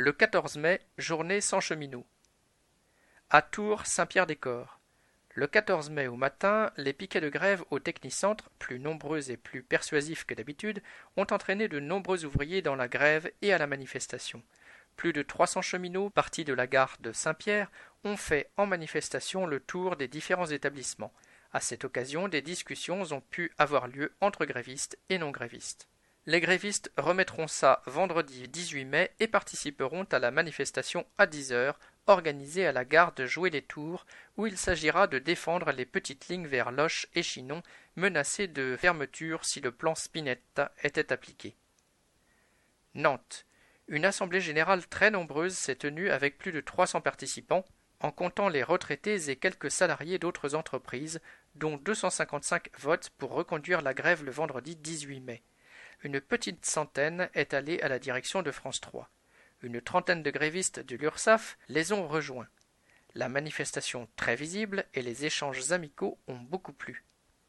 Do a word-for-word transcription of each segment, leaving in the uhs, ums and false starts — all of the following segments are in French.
Le quatorze mai, journée sans cheminots. À Tours, Saint-Pierre-des-Corps. Le quatorze mai au matin, les piquets de grève au Technicentre, plus nombreux et plus persuasifs que d'habitude, ont entraîné de nombreux ouvriers dans la grève et à la manifestation. Plus de trois cents cheminots partis de la gare de Saint-Pierre ont fait en manifestation le tour des différents établissements. À cette occasion, des discussions ont pu avoir lieu entre grévistes et non-grévistes. Les grévistes remettront ça vendredi dix-huit mai et participeront à la manifestation à dix heures, organisée à la gare de Joué-les-Tours, où il s'agira de défendre les petites lignes vers Loches et Chinon, menacées de fermeture si le plan Spinetta était appliqué. Nantes. Une assemblée générale très nombreuse s'est tenue avec plus de trois cents participants, en comptant les retraités et quelques salariés d'autres entreprises, dont deux cent cinquante-cinq votent pour reconduire la grève le vendredi dix-huit mai. Une petite centaine est allée à la direction de France trois. Une trentaine de grévistes de l'URSSAF les ont rejoints. La manifestation très visible et les échanges amicaux ont beaucoup plu.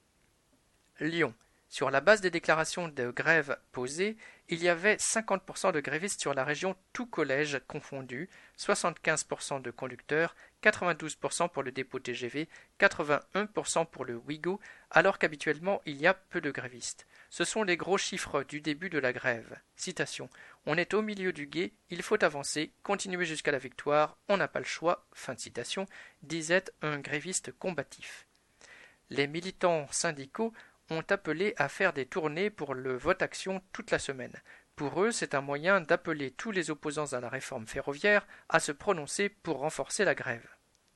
Lyon. Sur la base des déclarations de grève posées, il y avait cinquante pour cent de grévistes sur la région tout collège confondu, soixante-quinze pour cent de conducteurs, quatre-vingt-douze pour cent pour le dépôt T G V, quatre-vingt-un pour cent pour le Ouigo, alors qu'habituellement il y a peu de grévistes. Ce sont les gros chiffres du début de la grève. Citation. On est au milieu du gué, il faut avancer, continuer jusqu'à la victoire, on n'a pas le choix, fin de citation, disait un gréviste combatif. Les militants syndicaux ont appelé à faire des tournées pour le vote-action toute la semaine. Pour eux, c'est un moyen d'appeler tous les opposants à la réforme ferroviaire à se prononcer pour renforcer la grève.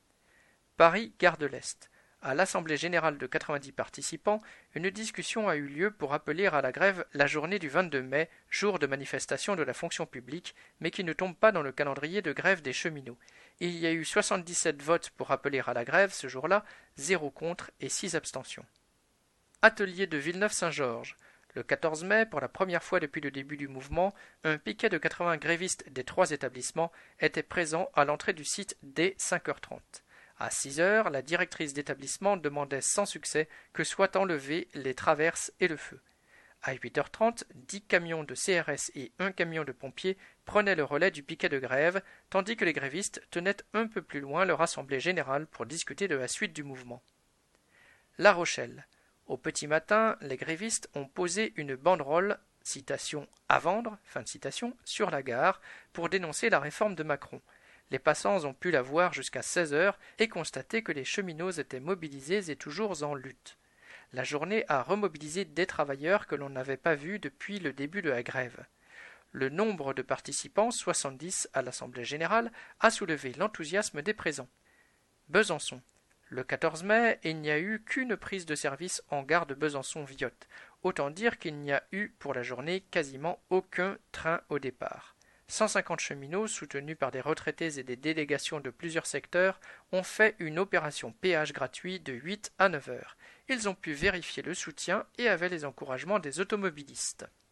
Paris, gare de l'Est. À l'Assemblée générale de quatre-vingt-dix participants, une discussion a eu lieu pour appeler à la grève la journée du vingt-deux mai, jour de manifestation de la fonction publique, mais qui ne tombe pas dans le calendrier de grève des cheminots. Il y a eu soixante-dix-sept votes pour appeler à la grève ce jour-là, zéro contre et six abstentions. Atelier de Villeneuve-Saint-Georges. Le quatorze mai, pour la première fois depuis le début du mouvement, un piquet de quatre-vingts grévistes des trois établissements était présent à l'entrée du site dès cinq heures trente. À six heures, la directrice d'établissement demandait sans succès que soient enlevés les traverses et le feu. À huit heures trente, dix camions de C R S et un camion de pompiers prenaient le relais du piquet de grève, tandis que les grévistes tenaient un peu plus loin leur assemblée générale pour discuter de la suite du mouvement. La Rochelle. Au petit matin, les grévistes ont posé une banderole, citation à vendre, fin de citation, sur la gare pour dénoncer la réforme de Macron. Les passants ont pu la voir jusqu'à seize heures et constater que les cheminots étaient mobilisés et toujours en lutte. La journée a remobilisé des travailleurs que l'on n'avait pas vus depuis le début de la grève. Le nombre de participants, soixante-dix à l'Assemblée générale, a soulevé l'enthousiasme des présents. Besançon. Le quatorze mai, il n'y a eu qu'une prise de service en gare de Besançon-Viotte. Autant dire qu'il n'y a eu pour la journée quasiment aucun train au départ. cent cinquante cheminots, soutenus par des retraités et des délégations de plusieurs secteurs, ont fait une opération péage gratuit de huit à neuf heures. Ils ont pu vérifier le soutien et avaient les encouragements des automobilistes.